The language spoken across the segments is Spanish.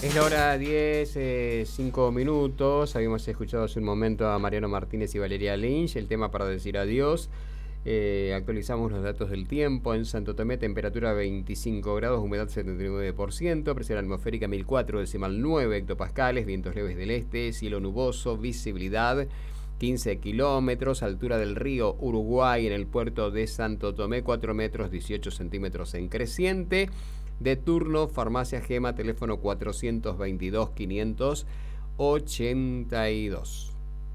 Es la hora 10, 5 minutos. Habíamos escuchado hace un momento a Mariano Martínez y Valeria Lynch, el tema para decir adiós. Actualizamos los datos del tiempo. En Santo Tomé, temperatura 25 grados, humedad 79%, presión atmosférica 1004,9 hectopascales, vientos leves del este, cielo nuboso, visibilidad 15 kilómetros, altura del río Uruguay en el puerto de Santo Tomé, 4 metros 18 centímetros en creciente. De turno, Farmacia Gema, teléfono 422-582.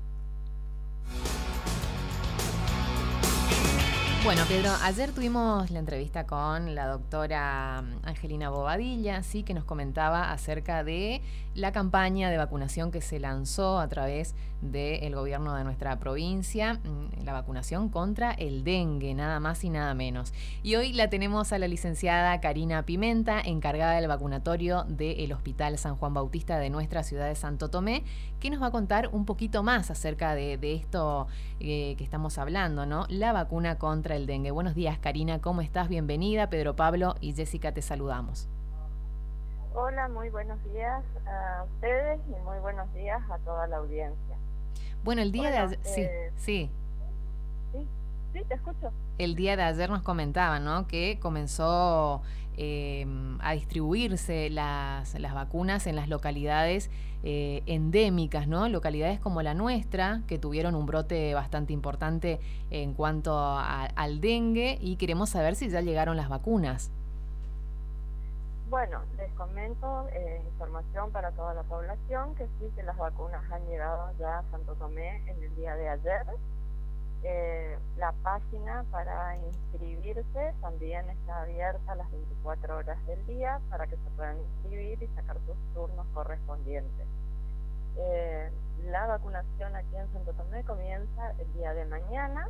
Bueno, Pedro, ayer tuvimos la entrevista con la doctora Angelina Bobadilla, sí, que nos comentaba acerca de la campaña de vacunación que se lanzó a través del gobierno de nuestra provincia, la vacunación contra el dengue, nada más y nada menos. Y hoy la tenemos a la licenciada Karina Pimenta, encargada del vacunatorio del Hospital San Juan Bautista de nuestra ciudad de Santo Tomé, que nos va a contar un poquito más acerca de esto que estamos hablando, ¿no? La vacuna contra el dengue. Buenos días, Karina, ¿cómo estás? Bienvenida. Pedro Pablo y Jessica te saludamos. Hola, muy buenos días a ustedes y muy buenos días a toda la audiencia. Bueno, el día de ayer... Sí, te escucho. El día de ayer nos comentaban, ¿no?, que comenzó a distribuirse las vacunas en las localidades endémicas, ¿no? Localidades como la nuestra, que tuvieron un brote bastante importante en cuanto al dengue, y queremos saber si ya llegaron las vacunas. Bueno, les comento información para toda la población, que sí, que las vacunas han llegado ya a Santo Tomé en el día de ayer. La página para inscribirse también está abierta a las 24 horas del día para que se puedan inscribir y sacar sus turnos correspondientes. La vacunación aquí en Santo Tomé comienza el día de mañana.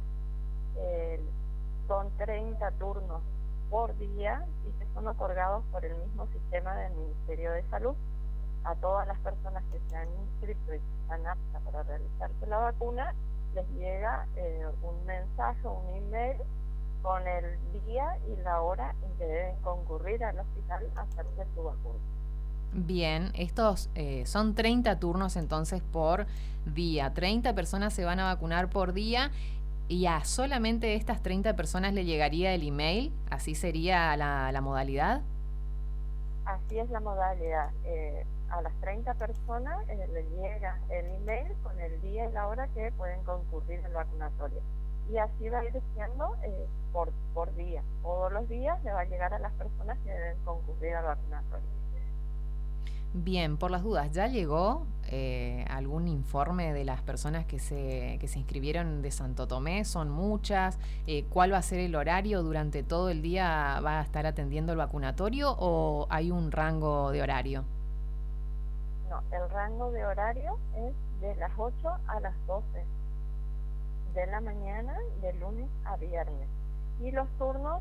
Son 30 turnos por día y que son otorgados por el mismo sistema del Ministerio de Salud a todas las personas que se han inscrito y que están aptas para realizarse la vacuna. Les llega un mensaje, un email con el día y la hora en que deben concurrir al hospital a hacerse su vacuna. Bien, estos son 30 turnos entonces por día. 30 personas se van a vacunar por día y a solamente estas 30 personas le llegaría el email. ¿Así sería la modalidad? Así es la modalidad. A las 30 personas les llega el email con el día y la hora que pueden concurrir al vacunatorio. Y así va a ir siendo por día. Todos los días le va a llegar a las personas que deben concurrir al vacunatorio. Bien, por las dudas, ¿ya llegó algún informe de las personas que se inscribieron de Santo Tomé? ¿Son muchas? ¿Cuál va a ser el horario? ¿Durante todo el día va a estar atendiendo el vacunatorio o hay un rango de horario? No, el rango de horario es de las 8 a las 12 de la mañana, de lunes a viernes. Y los turnos,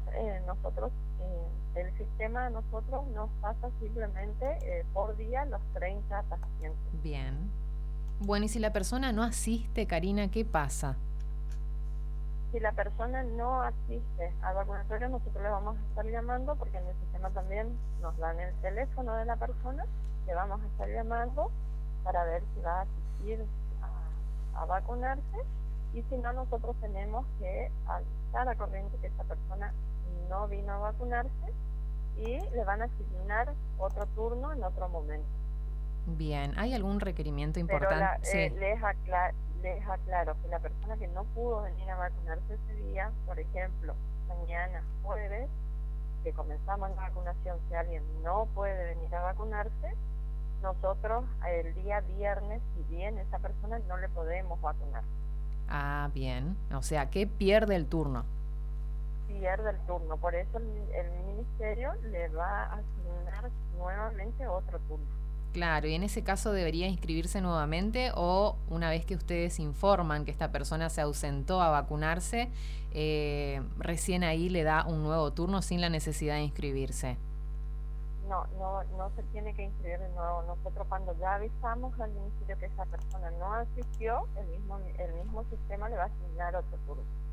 el sistema de nosotros nos pasa simplemente por día los 30 pacientes. Bien. Bueno, y si la persona no asiste, Karina, ¿qué pasa? Si la persona no asiste al vacunatorio, nosotros le vamos a estar llamando, porque en el sistema también nos dan el teléfono de la persona, le vamos a estar llamando para ver si va a asistir a vacunarse, y si no, nosotros tenemos que estar a corriente que esa persona no vino a vacunarse y le van a asignar otro turno en otro momento. Bien, ¿hay algún requerimiento importante? Sí. Les aclaro que la persona que no pudo venir a vacunarse ese día, por ejemplo, mañana jueves, que comenzamos la vacunación, si alguien no puede venir a vacunarse, nosotros el día viernes, si bien esa persona, no le podemos vacunar. Ah, bien. O sea, que pierde el turno. Pierde el turno. Por eso el ministerio le va a asignar nuevamente otro turno. Claro, y en ese caso debería inscribirse nuevamente, o una vez que ustedes informan que esta persona se ausentó a vacunarse, recién ahí le da un nuevo turno sin la necesidad de inscribirse. No se tiene que inscribir de nuevo. Nosotros, cuando ya avisamos al ministerio que esa persona no asistió, el mismo sistema le va a asignar otro turno.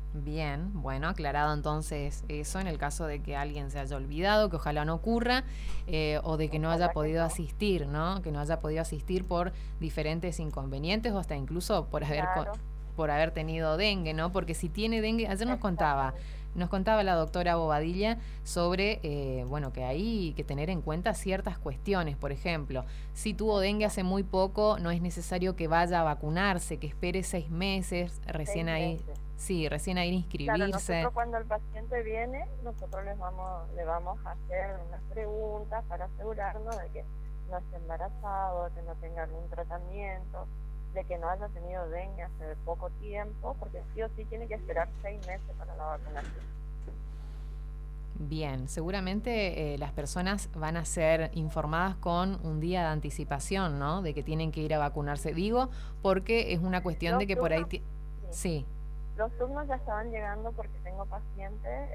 Bien, bueno, aclarado entonces eso en el caso de que alguien se haya olvidado, que ojalá no ocurra, o de que no haya podido asistir, ¿no? Que no haya podido asistir por diferentes inconvenientes o hasta incluso por haber tenido dengue, ¿no? Porque si tiene dengue, ayer nos contaba la doctora Bobadilla sobre, bueno, que hay que tener en cuenta ciertas cuestiones. Por ejemplo, si tuvo dengue hace muy poco, no es necesario que vaya a vacunarse, que espere 6 meses, recién ahí. Sí, recién a ir a inscribirse. Claro, nosotros cuando el paciente viene, nosotros le vamos a hacer unas preguntas para asegurarnos de que no esté embarazado, de que no tenga algún tratamiento, de que no haya tenido dengue hace poco tiempo, porque sí o sí tiene que esperar 6 meses para la vacunación. Bien, seguramente las personas van a ser informadas con un día de anticipación, ¿no? De que tienen que ir a vacunarse. Digo, porque es una cuestión de que por ahí... Sí. Los turnos ya estaban llegando porque tengo pacientes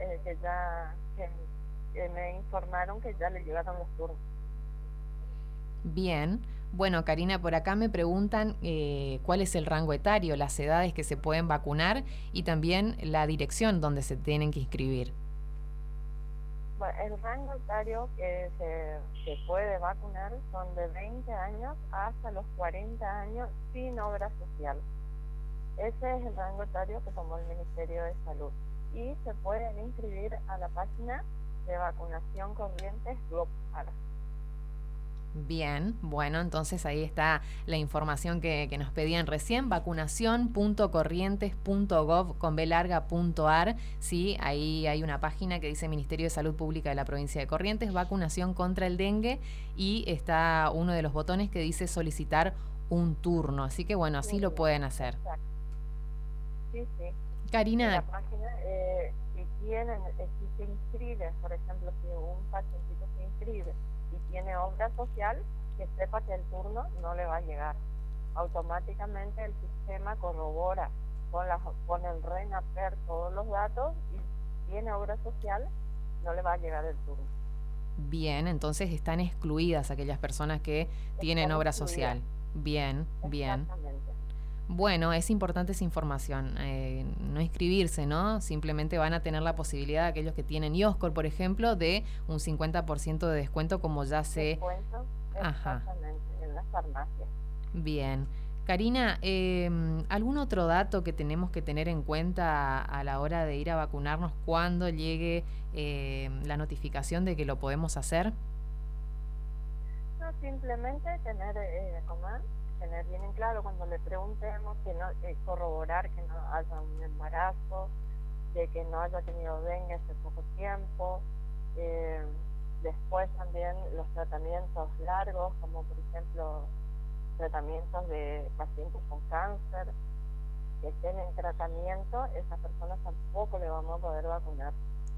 que me informaron que ya le llegaron los turnos. Bien. Bueno, Karina, por acá me preguntan cuál es el rango etario, las edades que se pueden vacunar y también la dirección donde se tienen que inscribir. Bueno, el rango etario que se puede vacunar son de 20 años hasta los 40 años sin obra social. Ese es el rango etario que tomó el Ministerio de Salud. Y se pueden inscribir a la página de vacunación Corrientes GovAR. Bien, bueno, entonces ahí está la información que nos pedían recién, vacunación.corrientes.gov.ar. Sí, ahí hay una página que dice Ministerio de Salud Pública de la Provincia de Corrientes, vacunación contra el dengue, y está uno de los botones que dice solicitar un turno. Así que bueno, así lo pueden hacer. Exacto. Sí, sí. Karina. En la página, si se inscribe, por ejemplo, si un pacientito se inscribe y tiene obra social, que sepa que el turno no le va a llegar. Automáticamente el sistema corrobora con el RENAPER todos los datos y si tiene obra social, no le va a llegar el turno. Bien, entonces están excluidas aquellas personas que tienen obra social. Bien, bien. Exactamente. Bueno, es importante esa información, no inscribirse, ¿no? Simplemente van a tener la posibilidad, aquellos que tienen IOSCOR, por ejemplo, de un 50% de descuento, como ya se... Descuento, exactamente, en las farmacias. Bien. Karina, ¿algún otro dato que tenemos que tener en cuenta a la hora de ir a vacunarnos cuando llegue la notificación de que lo podemos hacer? No, simplemente tener bien en claro cuando le preguntemos, que no corroborar que no haya un embarazo, de que no haya tenido dengue hace poco tiempo. Después también los tratamientos largos, como por ejemplo tratamientos de pacientes con cáncer que estén en tratamiento, esas personas tampoco le vamos a poder vacunar.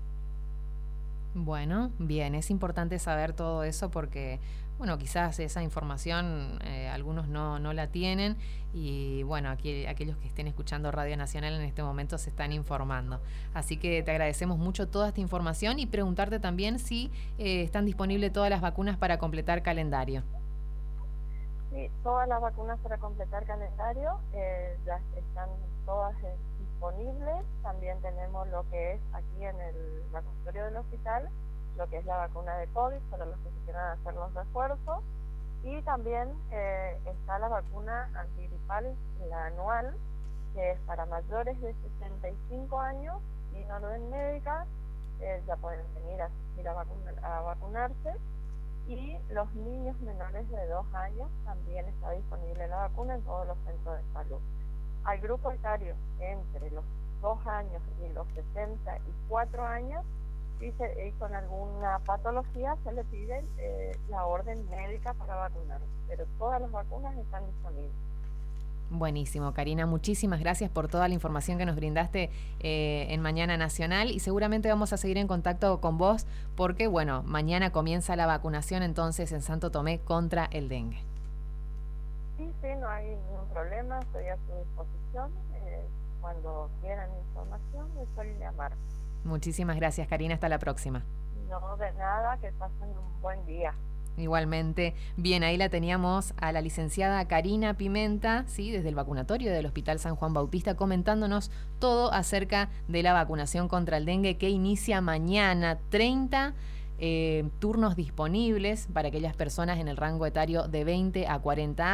Bueno, bien, es importante saber todo eso porque, bueno, quizás esa información algunos no la tienen y, bueno, aquí aquellos que estén escuchando Radio Nacional en este momento se están informando. Así que te agradecemos mucho toda esta información y preguntarte también si están disponibles todas las vacunas para completar calendario. Sí, todas las vacunas para completar calendario ya están todas disponibles. También tenemos lo que es aquí en el vacunatorio del hospital, lo que es la vacuna de COVID para los que quieran hacer los refuerzos, y también está la vacuna antigripal, la anual, que es para mayores de 65 años y no orden médica, ya pueden venir a asistir a vacunarse. Y los niños menores de 2 años también está disponible la vacuna en todos los centros de salud. Al grupo etario entre los 2 años y los 64 años, y con alguna patología se le pide la orden médica para vacunar, pero todas las vacunas están disponibles. Buenísimo, Karina, muchísimas gracias por toda la información que nos brindaste en Mañana Nacional y seguramente vamos a seguir en contacto con vos porque, bueno, mañana comienza la vacunación entonces en Santo Tomé contra el dengue. Sí, no hay ningún problema, estoy a su disposición. Cuando quieran información, me suelen llamar. Muchísimas gracias, Karina, hasta la próxima. No, de nada, que pasen un buen día. Igualmente, bien, ahí la teníamos a la licenciada Karina Pimenta, ¿sí? Desde el vacunatorio del Hospital San Juan Bautista, comentándonos todo acerca de la vacunación contra el dengue que inicia mañana, 30 turnos disponibles para aquellas personas en el rango etario de 20 a 40 años.